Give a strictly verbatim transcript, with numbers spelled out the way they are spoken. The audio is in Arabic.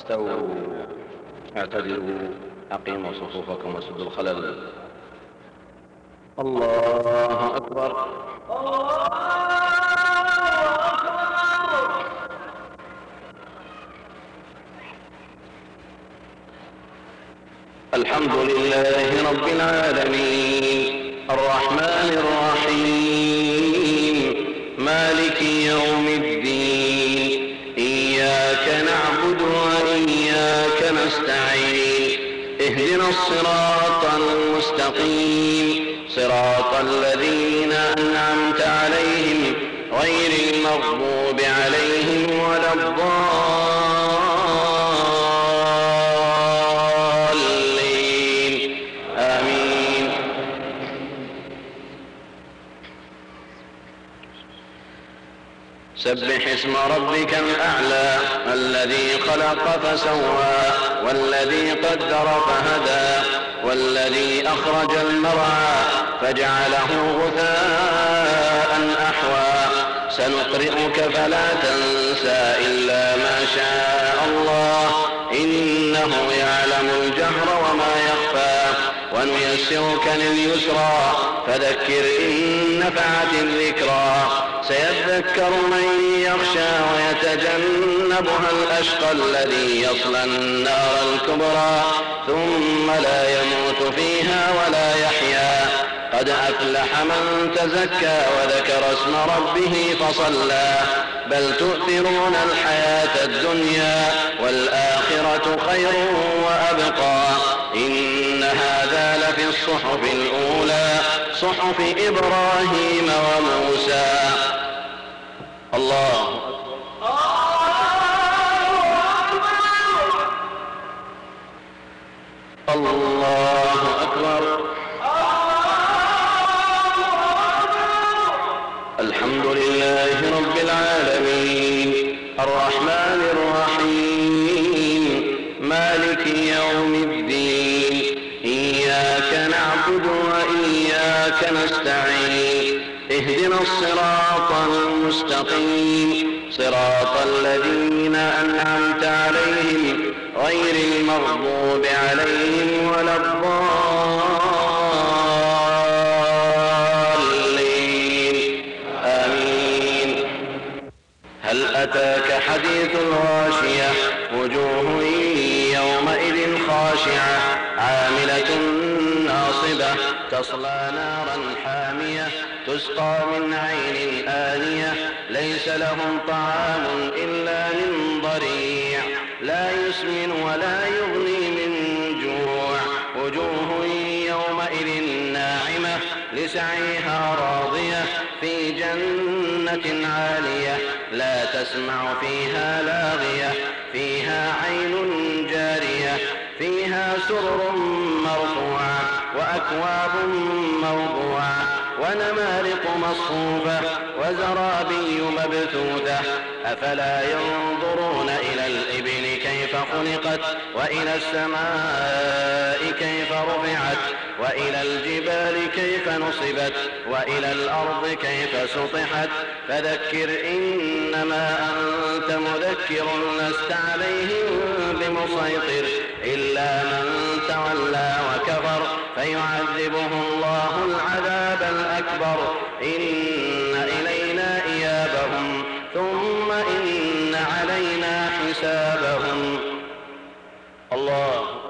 استووا اعتدلوا أقيموا صفوفكم وسدوا الخلل. الله أكبر. الحمد لله رب العالمين الرحمن الرحيم مالك يوم الدين إياك نعبد وإياك نستعين اهدنا الصراط المستقيم صراط الذين أنعمت عليهم غير المغضوب عليهم ولا الضالين آمين. سبح اسم ربك الأعلى الذي خلق فسوى والذي قدر فهدى والذي أخرج المرعى فجعله غثاء أحوى سنقرئك فلا تنسى إلا ما شاء الله إنه يعلم الجهر وما يخفى ونيسرك لليسرى فذكر إن نفعت الذكرى سيذكر من يخشى ويتجنبها الأشقى الذي يصلى النار الكبرى ثم لا يموت فيها ولا يحيا قد أفلح من تزكى وذكر اسم ربه فصلى بل تؤثرون الحياة الدنيا والآخرة خير وأبقى إن هذا لفي الصحف الأولى صحف إبراهيم وموسى. الله الله أكبر. الحمد لله رب العالمين الرحمن الرحيم مالك يوم الدين إياك نعبد وإياك نستعين اهدنا الصراط المستقيم صراط الذين أنعمت عليهم غير المغضوب عليهم ولا الضالين آمين. هل أتاك حديث الغاشية وجوه يومئذ خاشعة عاملة ناصبة تصلى نارا حامية تسقى من عين آنية ليس لهم طعام إلا من ضريع لا يسمن ولا يغني من جوع وجوه يومئذ ناعمة لسعيها راضية في جنة عالية لا تسمع فيها لاغية فيها عين جارية فيها سرر مرفوعة وأكواب موضوعة ونمارق مصفوفة وزرابي مبثوثة أفلا ينظرون إلى الإبل كيف خلقت وإلى السماء كيف رفعت وإلى الجبال كيف نصبت وإلى الأرض كيف سطحت فذكر إنما أنت مذكر لست عليهم بمسيطر إلا من تولى وكفر فيعذبه الله العذاب الأكبر إن إلينا إيابهم ثم إن علينا حسابهم. الله